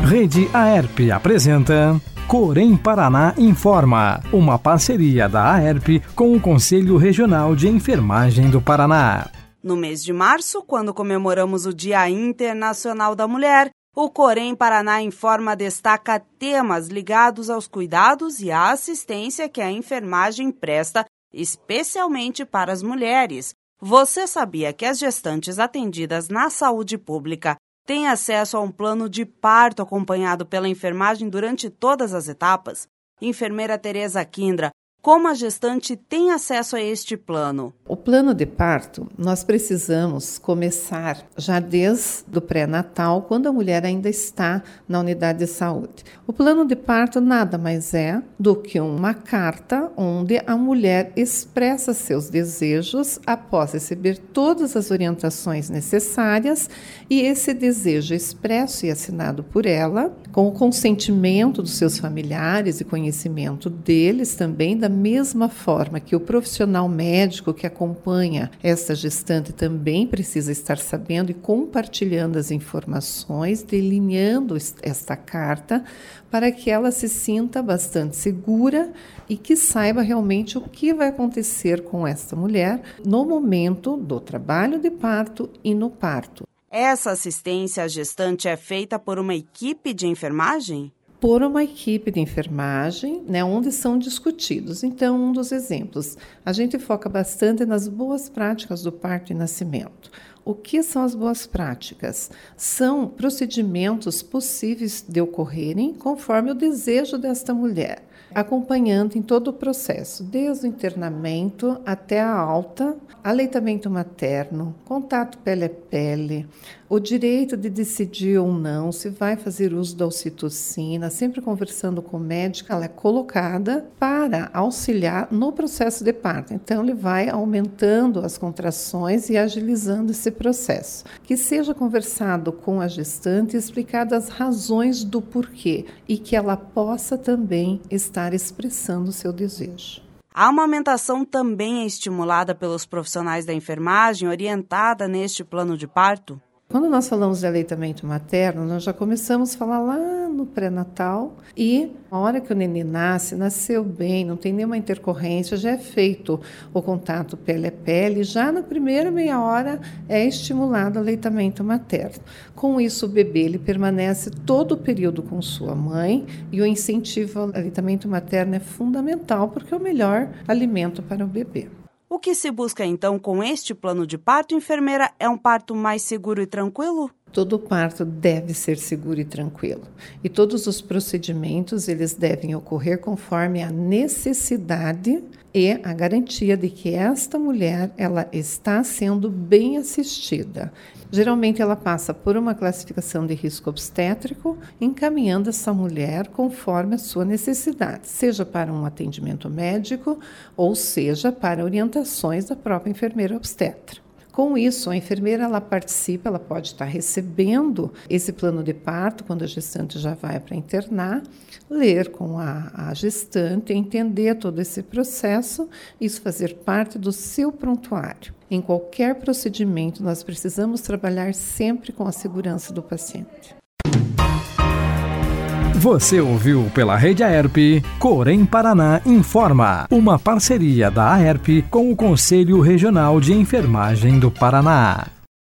Rede Aerp apresenta Corém Paraná Informa, uma parceria da Aerp com o Conselho Regional de Enfermagem do Paraná. No mês de março, quando comemoramos o Dia Internacional da Mulher, o Corém Paraná Informa destaca temas ligados aos cuidados e à assistência que a enfermagem presta, especialmente para as mulheres. Você sabia que as gestantes atendidas na saúde pública têm acesso a um plano de parto acompanhado pela enfermagem durante todas as etapas? Enfermeira Tereza Kindra, como a gestante tem acesso a este plano? O plano de parto, nós precisamos começar já desde o pré-natal, quando a mulher ainda está na unidade de saúde. O plano de parto nada mais é do que uma carta onde a mulher expressa seus desejos após receber todas as orientações necessárias, e esse desejo expresso e assinado por ela, com o consentimento dos seus familiares e conhecimento deles também, da mesma forma que o profissional médico que acompanha essa gestante também precisa estar sabendo e compartilhando as informações, delineando esta carta para que ela se sinta bastante segura e que saiba realmente o que vai acontecer com esta mulher no momento do trabalho de parto e no parto. Essa assistência à gestante é feita por uma equipe de enfermagem? Por uma equipe de enfermagem, onde são discutidos. Então, um dos exemplos, a gente foca bastante nas boas práticas do parto e nascimento. O que são as boas práticas? São procedimentos possíveis de ocorrerem conforme o desejo desta mulher, acompanhando em todo o processo, desde o internamento até a alta, aleitamento materno, contato pele a pele, o direito de decidir ou não se vai fazer uso da ocitocina, sempre conversando com o médico, ela é colocada para auxiliar no processo de parto. Então, ele vai aumentando as contrações e agilizando esse processo. Que seja conversado com a gestante e explicado as razões do porquê e que ela possa também estar expressando o seu desejo. A amamentação também é estimulada pelos profissionais da enfermagem, orientada neste plano de parto? Quando nós falamos de aleitamento materno, nós já começamos a falar lá no pré-natal e a hora que o neném nasce, nasceu bem, não tem nenhuma intercorrência, já é feito o contato pele a pele, já na primeira meia hora é estimulado o aleitamento materno. Com isso, o bebê ele permanece todo o período com sua mãe e o incentivo ao aleitamento materno é fundamental porque é o melhor alimento para o bebê. O que se busca, então, com este plano de parto, enfermeira, é um parto mais seguro e tranquilo? Todo parto deve ser seguro e tranquilo. E todos os procedimentos, eles devem ocorrer conforme a necessidade e a garantia de que esta mulher, ela está sendo bem assistida. Geralmente, ela passa por uma classificação de risco obstétrico, encaminhando essa mulher conforme a sua necessidade, seja para um atendimento médico ou seja para orientações da própria enfermeira obstetra. Com isso, a enfermeira ela participa, ela pode estar recebendo esse plano de parto quando a gestante já vai para internar, ler com a gestante, entender todo esse processo, isso fazer parte do seu prontuário. Em qualquer procedimento, nós precisamos trabalhar sempre com a segurança do paciente. Você ouviu pela Rede Aerp, Corém Paraná Informa, uma parceria da Aerp com o Conselho Regional de Enfermagem do Paraná.